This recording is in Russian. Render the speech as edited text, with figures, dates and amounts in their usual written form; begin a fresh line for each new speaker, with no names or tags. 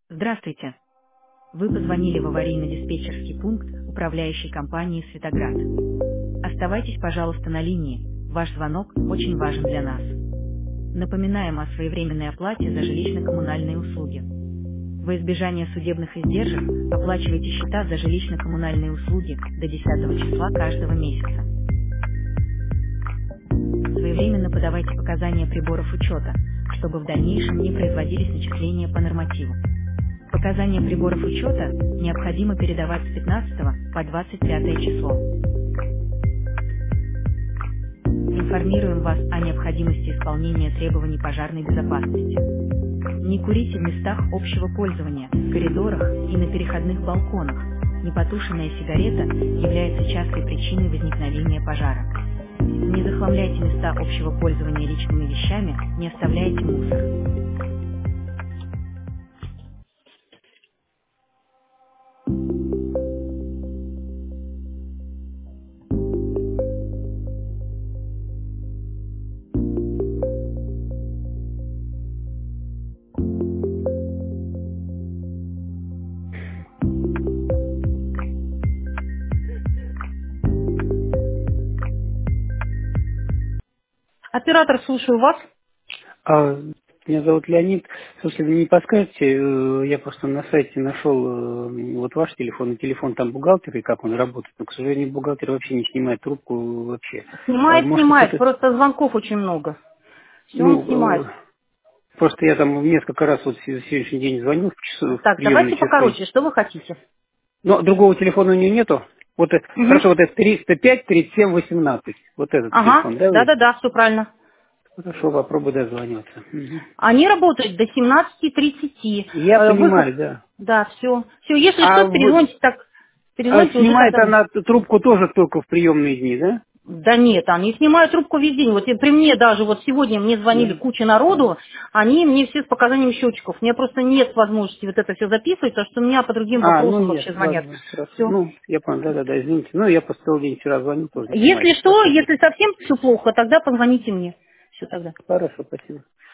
Здравствуйте. Вы позвонили в аварийно-диспетчерский пункт управляющей компании «Светоград». Оставайтесь, пожалуйста, на линии. Ваш звонок очень важен для нас. Напоминаем о своевременной оплате за жилищно-коммунальные услуги. Во избежание судебных издержек оплачивайте счета за жилищно-коммунальные услуги до 10 числа каждого месяца. Своевременно подавайте показания приборов учета, чтобы в дальнейшем не производились начисления по нормативу. Показания приборов учета необходимо передавать с 15 по 25 число. Информируем вас о необходимости исполнения требований пожарной безопасности. Не курите в местах общего пользования, в коридорах и на переходных балконах. Непотушенная сигарета является частой причиной возникновения пожара. Не захламляйте места общего пользования личными вещами, не оставляйте мусор. Оператор, слушаю вас.
Меня зовут Леонид. Слушайте, вы не подскажете, я просто на сайте нашел вот ваш телефон, и телефон там бухгалтера, и как он работает. Но, к сожалению, бухгалтер вообще не снимает трубку вообще. Может,
Снимает,
какой-то...
просто звонков очень много. Все он
Ну,
снимает.
просто я там несколько раз вот в сегодняшний день звонил в
Так,
приемные
давайте
часы.
покороче, что вы хотите?
Но другого телефона у нее нету. Вот это,
Угу.
хорошо, вот это 305 37 18. Вот этот
Ага,
телефон, да, вы?
да-да-да, все правильно.
Хорошо, попробую дозвониться. Мгм.
Они работают до 17:30.
Я
Выход.
понимаю, да.
Да, все. Все, если
А
что,
вот
перезвоните уже
снимает
тогда.
она трубку тоже только в приемные дни, да?
Да нет, они снимают трубку весь день. Вот и при мне даже, вот сегодня мне звонили
Да.
куча народу, они мне все с показанием счетчиков. У меня просто нет возможности вот это все записывать, потому что меня по другим
Ну
вопросам
нет,
вообще звонят.
ладно, хорошо.
Все.
Ну, я понял, да, извините. Ну, я просто целый день вчера звонил, тоже не снимали.
Если что,
Спасибо.
если совсем все плохо, тогда позвоните мне. Все тогда.
Хорошо, спасибо.